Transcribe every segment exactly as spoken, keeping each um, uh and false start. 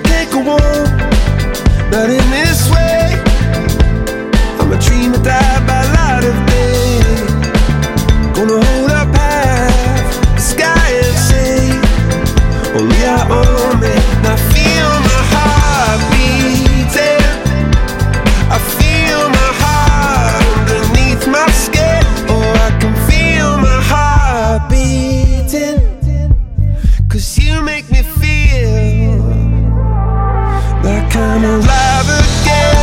take a walk, not in this way. I'm a dream that died by light of day. Gonna hold up half the sky and say, only I own me. Now feel my heart beating, I feel my heart underneath my skin. Oh, I can feel my heart beating, 'cause you make me feel like I'm alive again.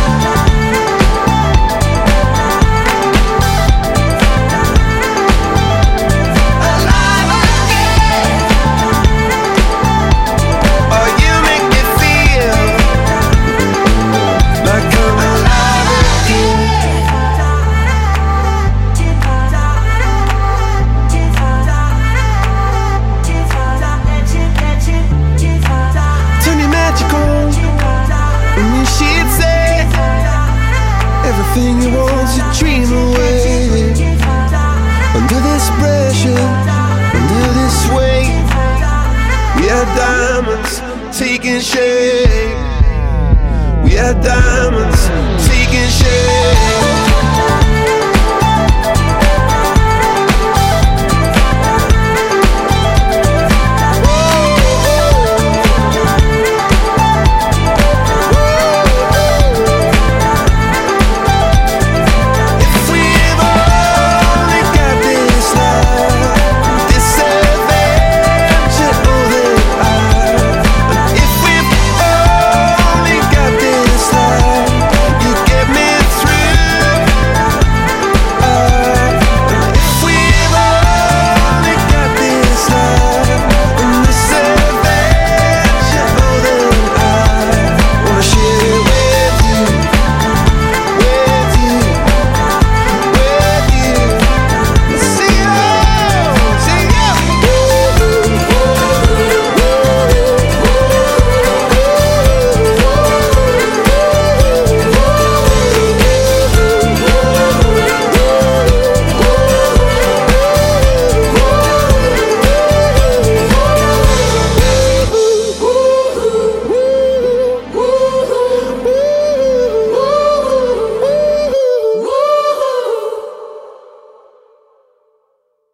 Alive again. Oh, you make me feel like I'm alive again. Turn your magic on, and then she'd say, everything you want's a dream away. Under this pressure, under this weight, we are diamonds taking shape. We are diamonds taking shape.